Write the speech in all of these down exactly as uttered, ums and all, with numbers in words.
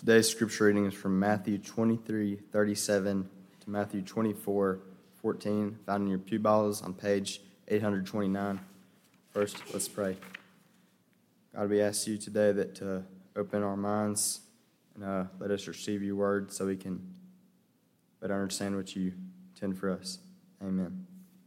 Today's scripture reading is from Matthew twenty-three thirty-seven to Matthew twenty-four fourteen, found in your pew Bibles on page eight hundred twenty-nine. First, let's pray. God, we ask you today that to open our minds and uh, let us receive your word so we can better understand what you intend for us. Amen.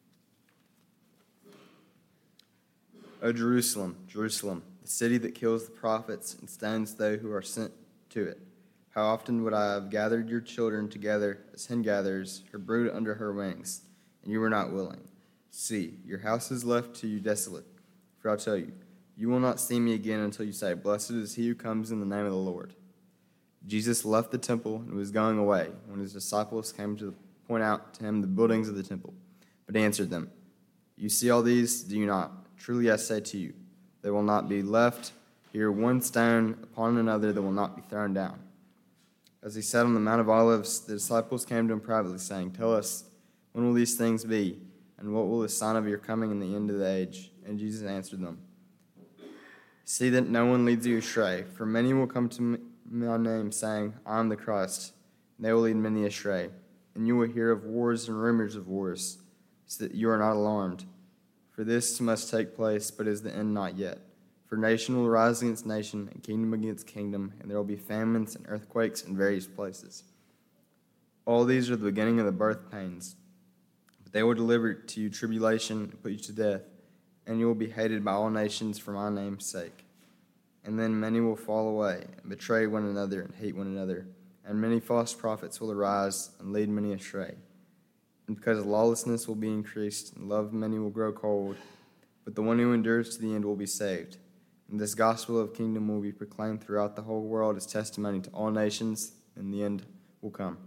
O Jerusalem, Jerusalem, the city that kills the prophets and stones those who are sent to it. How often would I have gathered your children together as hen gathers her brood under her wings, and you were not willing. See, your house is left to you desolate. For I tell you, you will not see me again until you say, Blessed is he who comes in the name of the Lord. Jesus left the temple and was going away when his disciples came to point out to him the buildings of the temple. But he answered them, You see all these, do you not? Truly I say to you, there will not be left here one stone upon another that will not be thrown down. As he sat on the Mount of Olives, the disciples came to him privately, saying, Tell us, when will these things be? And what will the sign of your coming and the end of the age? And Jesus answered them, See that no one leads you astray, for many will come to my name, saying, I am the Christ. And they will lead many astray. And you will hear of wars and rumors of wars, so that you are not alarmed. For this must take place, but is the end not yet. For nation will rise against nation, and kingdom against kingdom, and there will be famines and earthquakes in various places. All these are the beginning of the birth pains. But they will deliver to you tribulation and put you to death, and you will be hated by all nations for my name's sake. And then many will fall away, and betray one another, and hate one another. And many false prophets will arise, and lead many astray. And because lawlessness will be increased, and love of many will grow cold, but the one who endures to the end will be saved. And this gospel of kingdom will be proclaimed throughout the whole world as testimony to all nations, and the end will come.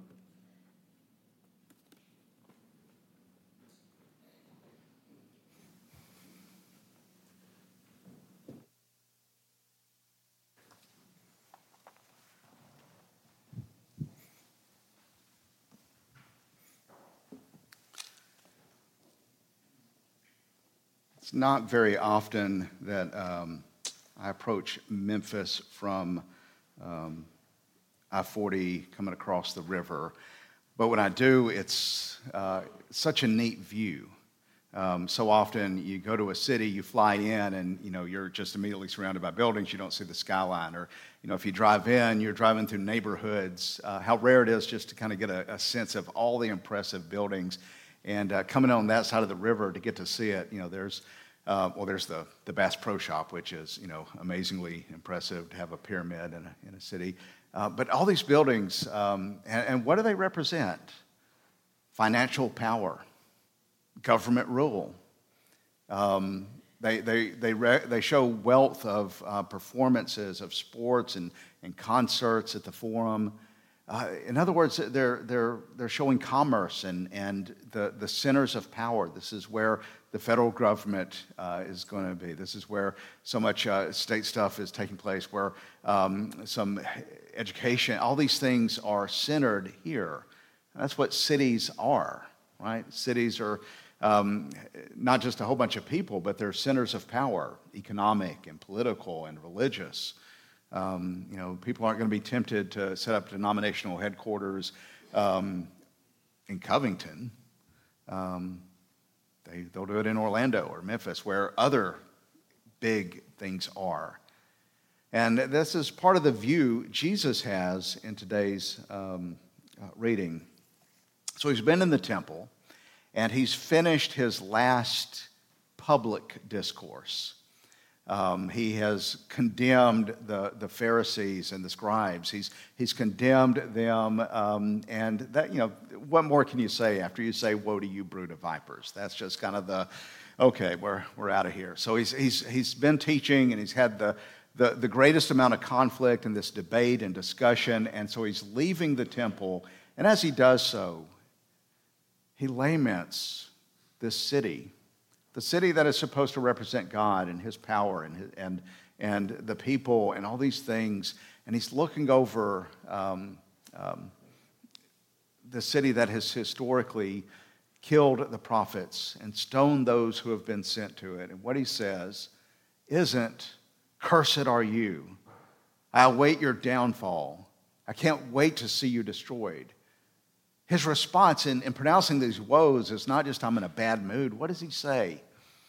It's not very often that um, I approach Memphis from um, I forty coming across the river, but when I do, it's uh, such a neat view. Um, so often you go to a city, you fly in, and you know you're just immediately surrounded by buildings. You don't see the skyline, or you know if you drive in, you're driving through neighborhoods. Uh, how rare it is just to kind of get a, a sense of all the impressive buildings. And uh, coming on that side of the river to get to see it, you know, there's uh, well, there's the the Bass Pro Shop, which is you know amazingly impressive to have a pyramid in a in a city. Uh, but all these buildings, um, and, and what do they represent? Financial power, government rule. Um, they they they re- they show wealth of uh, performances of sports and and concerts at the Forum. Uh, in other words, they're they're they're showing commerce and and the the centers of power. This is where the federal government uh, is going to be. This is where so much uh, state stuff is taking place. Where um, some education, all these things are centered here. And that's what cities are, right? Cities are um, not just a whole bunch of people, but they're centers of power, economic and political and religious. Um, you know, people aren't going to be tempted to set up denominational headquarters um, in Covington. Um, they, they'll do it in Orlando or Memphis, where other big things are. And this is part of the view Jesus has in today's um, uh, reading. So he's been in the temple, and he's finished his last public discourse. Um, he has condemned the, the Pharisees and the scribes. He's he's condemned them, um, and that you know what more can you say after you say "Woe to you, brood of vipers"? That's just kind of the okay. We're we're out of here. So he's he's he's been teaching, and he's had the the the greatest amount of conflict in this debate and discussion, and so he's leaving the temple, and as he does so, he laments this city. The city that is supposed to represent God and his power and his, and and the people and all these things. And he's looking over um, um, the city that has historically killed the prophets and stoned those who have been sent to it. And what he says isn't, cursed are you. I await your downfall. I can't wait to see you destroyed. His response in, in pronouncing these woes is not just, I'm in a bad mood. What does he say?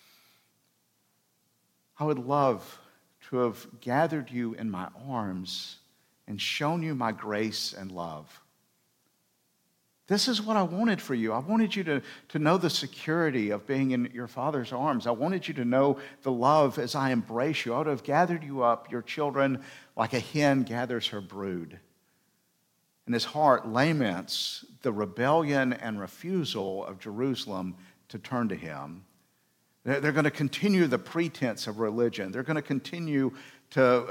I would love to have gathered you in my arms and shown you my grace and love. This is what I wanted for you. I wanted you to, to know the security of being in your Father's arms. I wanted you to know the love as I embrace you. I would have gathered you up, your children, like a hen gathers her brood. And his heart laments the rebellion and refusal of Jerusalem to turn to him. They're, they're going to continue the pretense of religion. They're going to continue to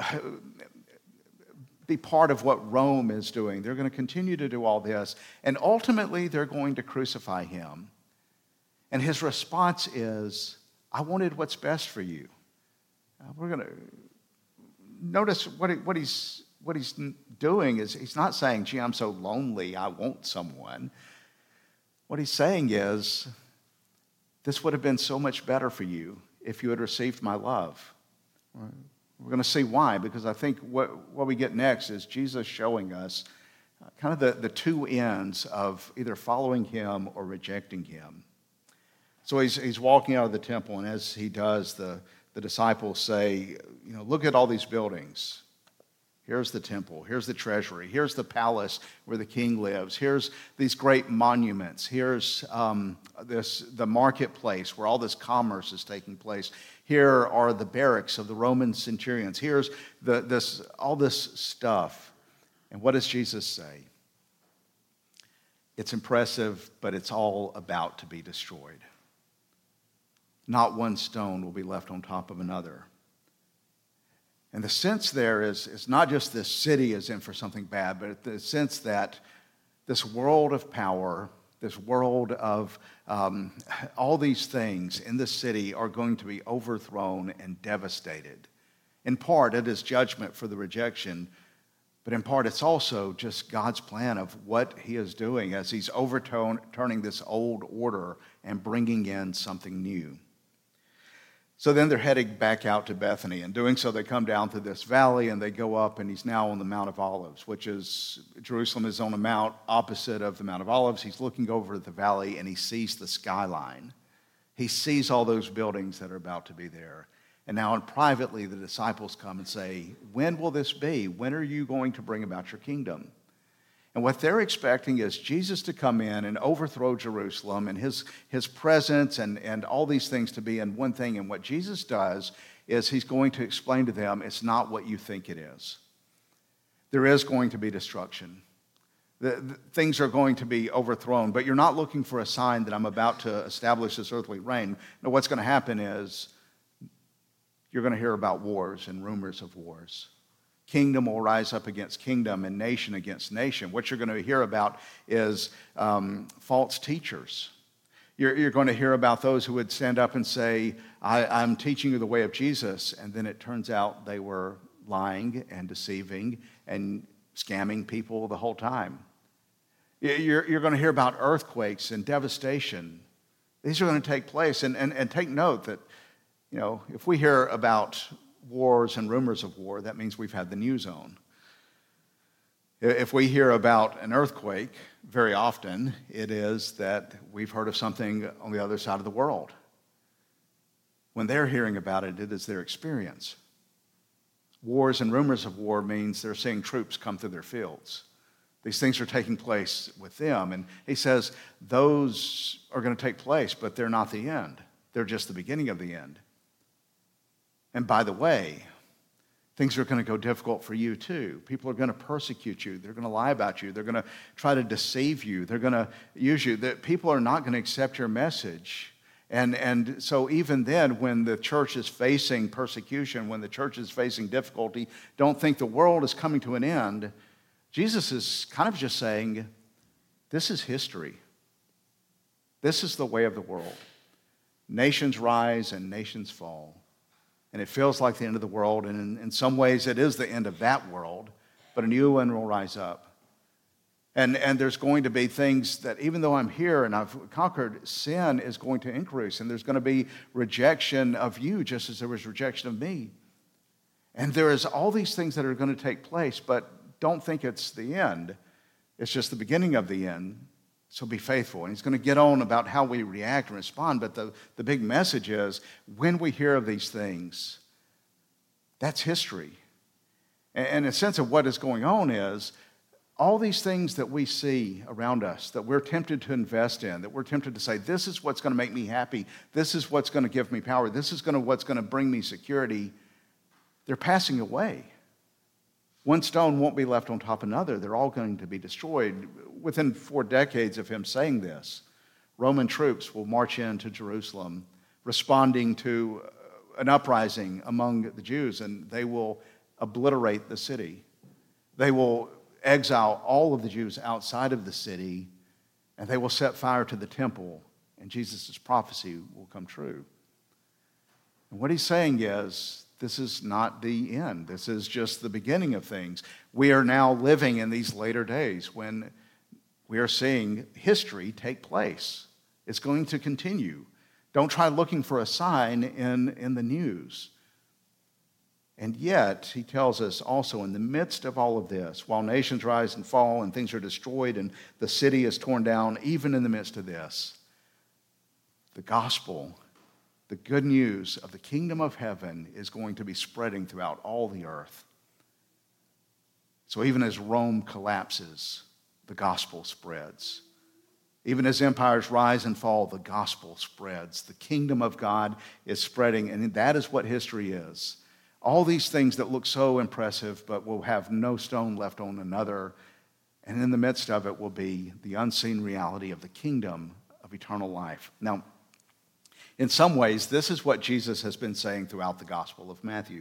be part of what Rome is doing. They're going to continue to do all this. And ultimately, they're going to crucify him. And his response is, I wanted what's best for you. Uh, we're going to notice what, he, what, he's, what he's doing is he's not saying, gee, I'm so lonely, I want someone. What he's saying is, this would have been so much better for you if you had received my love. Right? We're going to see why, because I think what, what we get next is Jesus showing us kind of the, the two ends of either following him or rejecting him. So he's, he's walking out of the temple, and as he does, the, the disciples say, you know, look at all these buildings. Here's the temple. Here's the treasury. Here's the palace where the king lives. Here's these great monuments. Here's um, this the marketplace where all this commerce is taking place. Here are the barracks of the Roman centurions. Here's the, this all this stuff. And what does Jesus say? It's impressive, but it's all about to be destroyed. Not one stone will be left on top of another. And the sense there is, is not just this city is in for something bad, but the sense that this world of power, this world of um, all these things in this city are going to be overthrown and devastated. In part, it is judgment for the rejection, but in part, it's also just God's plan of what he is doing as he's overturning this old order and bringing in something new. So then they're heading back out to Bethany. And doing so, they come down through this valley and they go up, and he's now on the Mount of Olives, which is, Jerusalem is on a mount opposite of the Mount of Olives. He's looking over the valley and he sees the skyline. He sees all those buildings that are about to be there. And now, and privately, the disciples come and say, when will this be? When are you going to bring about your kingdom? And what they're expecting is Jesus to come in and overthrow Jerusalem and his, his presence and, and all these things to be in one thing. And what Jesus does is he's going to explain to them it's not what you think it is. There is going to be destruction. The, the, things are going to be overthrown, but you're not looking for a sign that I'm about to establish this earthly reign. No, what's going to happen is you're going to hear about wars and rumors of wars. Kingdom will rise up against kingdom and nation against nation. What you're going to hear about is um, false teachers. You're, you're going to hear about those who would stand up and say, I, I'm teaching you the way of Jesus, and then it turns out they were lying and deceiving and scamming people the whole time. You're, you're going to hear about earthquakes and devastation. These are going to take place, and, and, and take note that, you know, if we hear about wars and rumors of war, that means we've had the news on. If we hear about an earthquake, very often it is that we've heard of something on the other side of the world. When they're hearing about it, it is their experience. Wars and rumors of war means they're seeing troops come through their fields. These things are taking place with them. And he says those are going to take place, but they're not the end. They're just the beginning of the end. And by the way, things are going to go difficult for you too. People are going to persecute you. They're going to lie about you. They're going to try to deceive you. They're going to use you. That people are not going to accept your message. And, and so even then, when the church is facing persecution, when the church is facing difficulty, don't think the world is coming to an end. Jesus is kind of just saying, this is history. This is the way of the world. Nations rise and nations fall. And it feels like the end of the world, and in, in some ways it is the end of that world, but a new one will rise up. And, and there's going to be things that even though I'm here and I've conquered, sin is going to increase, and there's going to be rejection of you just as there was rejection of me. And there is all these things that are going to take place, but don't think it's the end. It's just the beginning of the end. So be faithful. And he's going to get on about how we react and respond. But the, the big message is, when we hear of these things, that's history. And, and a sense of what is going on is, all these things that we see around us, that we're tempted to invest in, that we're tempted to say, this is what's going to make me happy, this is what's going to give me power, this is going to, what's going to bring me security, they're passing away. One stone won't be left on top of another. They're all going to be destroyed. Within four decades of him saying this, Roman troops will march into Jerusalem, responding to an uprising among the Jews, and they will obliterate the city. They will exile all of the Jews outside of the city, and they will set fire to the temple, and Jesus' prophecy will come true. And what he's saying is, this is not the end. This is just the beginning of things. We are now living in these later days when we are seeing history take place. It's going to continue. Don't try looking for a sign in, in the news. And yet, he tells us also, in the midst of all of this, while nations rise and fall and things are destroyed and the city is torn down, even in the midst of this, the gospel, the good news of the kingdom of heaven is going to be spreading throughout all the earth. So even as Rome collapses, the gospel spreads. Even as empires rise and fall, the gospel spreads. The kingdom of God is spreading, and that is what history is. All these things that look so impressive, but will have no stone left on another, and in the midst of it will be the unseen reality of the kingdom of eternal life. Now, in some ways, this is what Jesus has been saying throughout the Gospel of Matthew.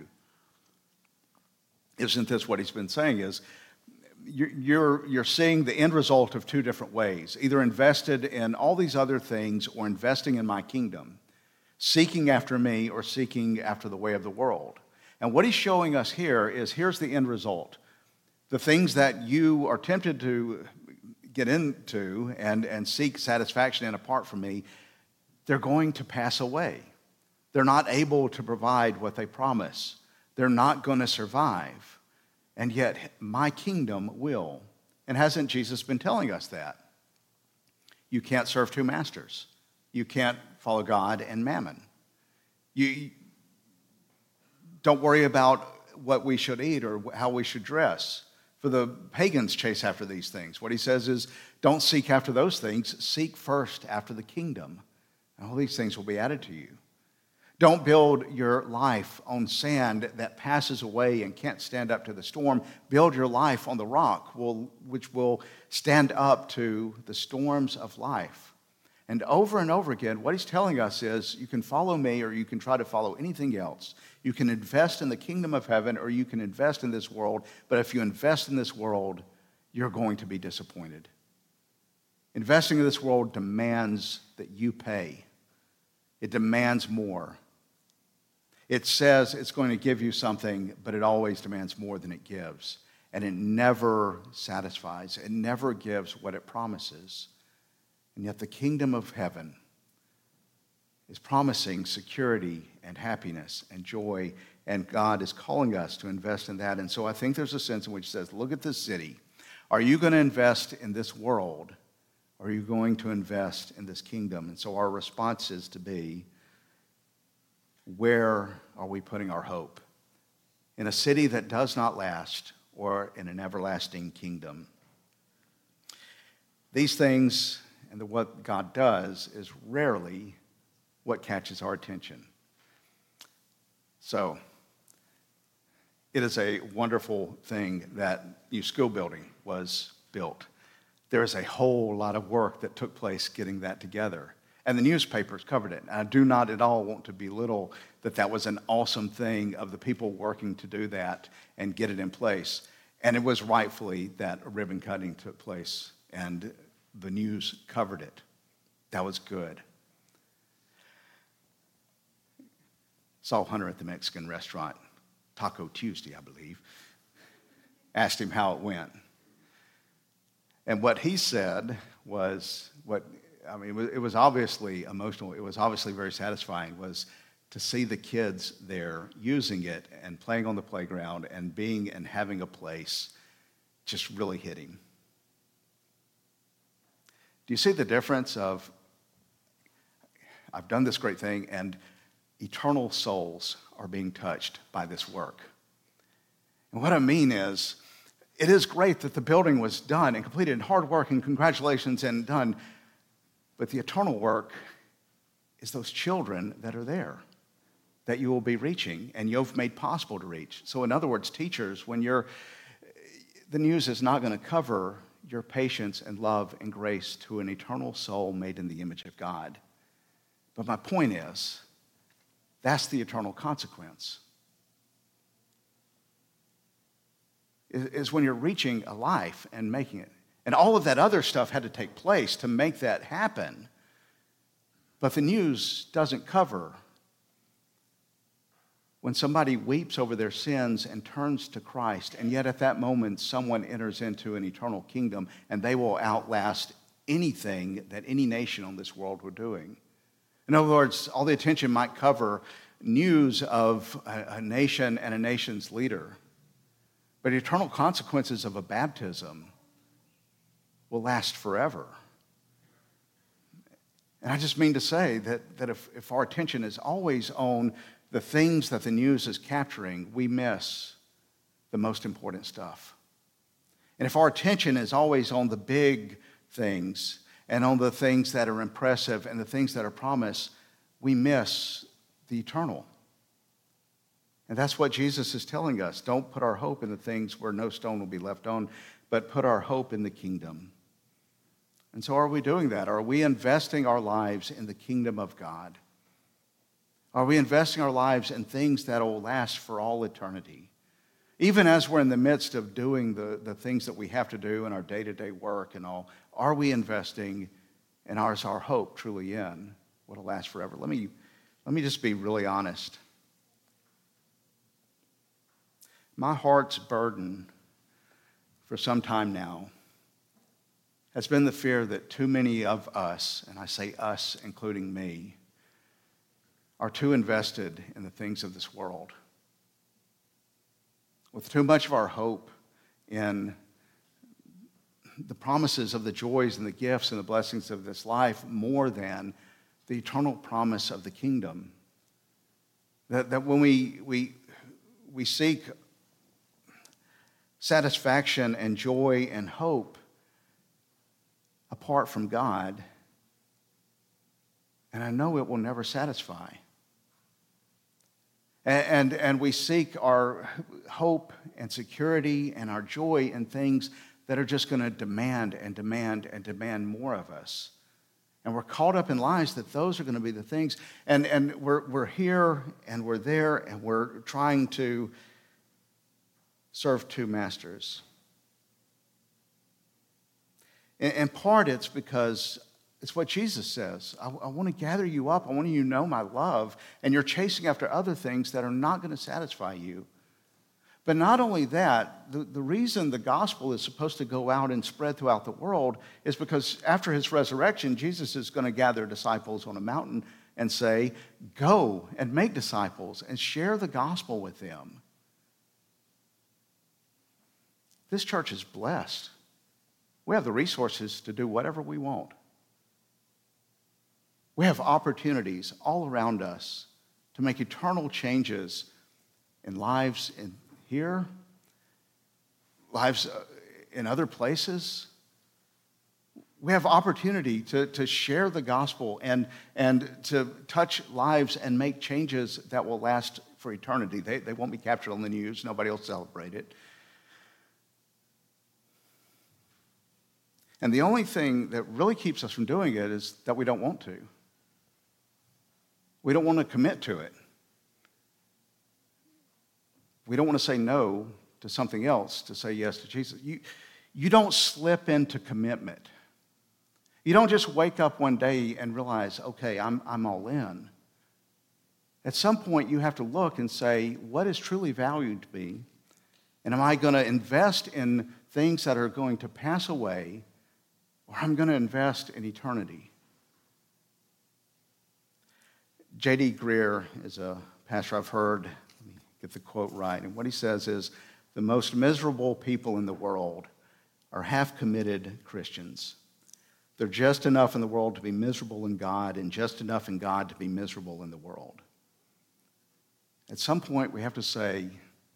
Isn't this what he's been saying? Is you're, you're seeing the end result of two different ways, either invested in all these other things or investing in my kingdom, seeking after me or seeking after the way of the world. And what he's showing us here is, here's the end result. The things that you are tempted to get into and, and seek satisfaction in apart from me, they're going to pass away. They're not able to provide what they promise. They're not going to survive. And yet, my kingdom will. And hasn't Jesus been telling us that? You can't serve two masters. You can't follow God and mammon. You don't worry about what we should eat or how we should dress. For the pagans chase after these things. What he says is, don't seek after those things. Seek first after the kingdom. And all these things will be added to you. Don't build your life on sand that passes away and can't stand up to the storm. Build your life on the rock, which will stand up to the storms of life. And over and over again, what he's telling us is, you can follow me or you can try to follow anything else. You can invest in the kingdom of heaven or you can invest in this world. But if you invest in this world, you're going to be disappointed. Investing in this world demands that you pay. It demands more. It says it's going to give you something, but it always demands more than it gives. And it never satisfies. It never gives what it promises. And yet the kingdom of heaven is promising security and happiness and joy, and God is calling us to invest in that. And so I think there's a sense in which it says, look at this city. Are you going to invest in this world? Or are you going to invest in this kingdom? And so our response is to be, where are we putting our hope? In a city that does not last, or in an everlasting kingdom? These things and the, what God does is rarely what catches our attention. So, it is a wonderful thing that new school building was built. There is a whole lot of work that took place getting that together. And the newspapers covered it. I do not at all want to belittle that that was an awesome thing of the people working to do that and get it in place. And it was rightfully that a ribbon cutting took place and the news covered it. That was good. Saw Hunter at the Mexican restaurant, Taco Tuesday, I believe. Asked him how it went. And what he said was, what I mean, it was, it was obviously emotional. It was obviously very satisfying, was to see the kids there using it and playing on the playground and being and having a place just really hit him. Do you see the difference of, I've done this great thing, and eternal souls are being touched by this work? And what I mean is, it is great that the building was done and completed, and hard work, and congratulations, and done. But the eternal work is those children that are there, that you will be reaching, and you've made possible to reach. So in other words, teachers, when you're, the news is not going to cover your patience and love and grace to an eternal soul made in the image of God. But my point is, that's the eternal consequence. Is when you're reaching a life and making it. And all of that other stuff had to take place to make that happen. But the news doesn't cover when somebody weeps over their sins and turns to Christ, and yet at that moment someone enters into an eternal kingdom, and they will outlast anything that any nation on this world were doing. In other words, all the attention might cover news of a, a nation and a nation's leader. But eternal consequences of a baptism will last forever. And I just mean to say that, that if, if our attention is always on the things that the news is capturing, we miss the most important stuff. And if our attention is always on the big things and on the things that are impressive and the things that are promised, we miss the eternal. And that's what Jesus is telling us. Don't put our hope in the things where no stone will be left on, but put our hope in the kingdom. And so are we doing that? Are we investing our lives in the kingdom of God? Are we investing our lives in things that will last for all eternity? Even as we're in the midst of doing the, the things that we have to do in our day-to-day work and all, are we investing, and is our hope truly in what will last forever? Let me, let me just be really honest. My heart's burden for some time now has been the fear that too many of us, and I say us including me, are too invested in the things of this world, with too much of our hope in the promises of the joys and the gifts and the blessings of this life more than the eternal promise of the kingdom. That, that when we, we, we seek satisfaction and joy and hope apart from God, and I know it will never satisfy. And, and, and we seek our hope and security and our joy in things that are just going to demand and demand and demand more of us. And we're caught up in lies that those are going to be the things. And, and we're, we're here and we're there and we're trying to serve two masters. In, in part, it's because it's what Jesus says. I, I want to gather you up. I want you to know my love. And you're chasing after other things that are not going to satisfy you. But not only that, the, the reason the gospel is supposed to go out and spread throughout the world is because after his resurrection, Jesus is going to gather disciples on a mountain and say, go and make disciples and share the gospel with them. This church is blessed. We have the resources to do whatever we want. We have opportunities all around us to make eternal changes in lives in here, lives in other places. We have opportunity to, to share the gospel and, and to touch lives and make changes that will last for eternity. They, they won't be captured on the news. Nobody will celebrate it. And the only thing that really keeps us from doing it is that we don't want to. We don't want to commit to it. We don't want to say no to something else to say yes to Jesus. You, you don't slip into commitment. You don't just wake up one day and realize, okay, I'm, I'm all in. At some point, you have to look and say, what is truly valued to me? And am I going to invest in things that are going to pass away, or I'm going to invest in eternity? J D Greear is a pastor I've heard. Let me get the quote right. And what he says is, the most miserable people in the world are half-committed Christians. They're just enough in the world to be miserable in God and just enough in God to be miserable in the world. At some point, we have to say,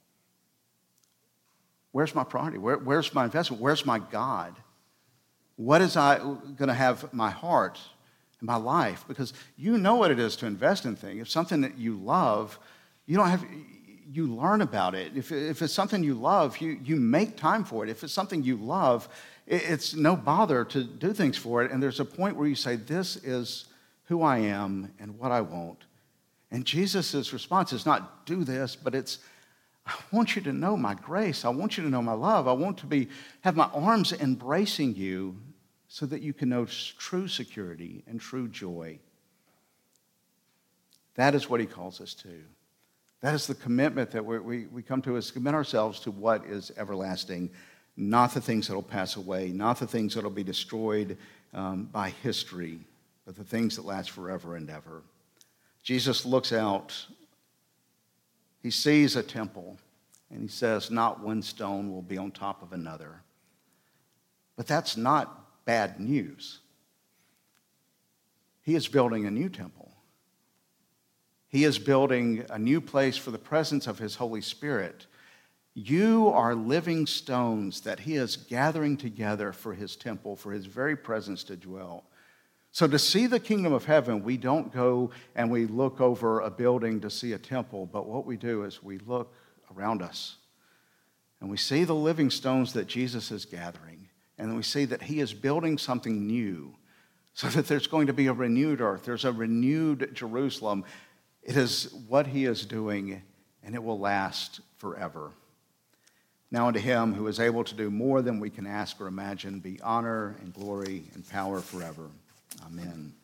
where's my priority? Where, where's my investment? Where's my God? What is I going to have my heart and my life? Because you know what it is to invest in things. If something that you love, you don't have, you learn about it. If, if it's something you love, you, you make time for it. If it's something you love, it, it's no bother to do things for it. And there's a point where you say, this is who I am and what I want. And Jesus' response is not do this, but it's, I want you to know my grace. I want you to know my love. I want to be have my arms embracing you so that you can know true security and true joy. That is what he calls us to. That is the commitment that we, we, we come to, is commit ourselves to what is everlasting, not the things that will pass away, not the things that will be destroyed um, by history, but the things that last forever and ever. Jesus looks out. He sees a temple, and he says, not one stone will be on top of another. But that's not bad news. He is building a new temple. He is building a new place for the presence of his Holy Spirit. You are living stones that he is gathering together for his temple, for his very presence to dwell. So to see the kingdom of heaven, we don't go and we look over a building to see a temple, but what we do is we look around us and we see the living stones that Jesus is gathering, and then we see that he is building something new so that there's going to be a renewed earth. There's a renewed Jerusalem. It is what he is doing, and it will last forever. Now unto him who is able to do more than we can ask or imagine be honor and glory and power forever. Amen.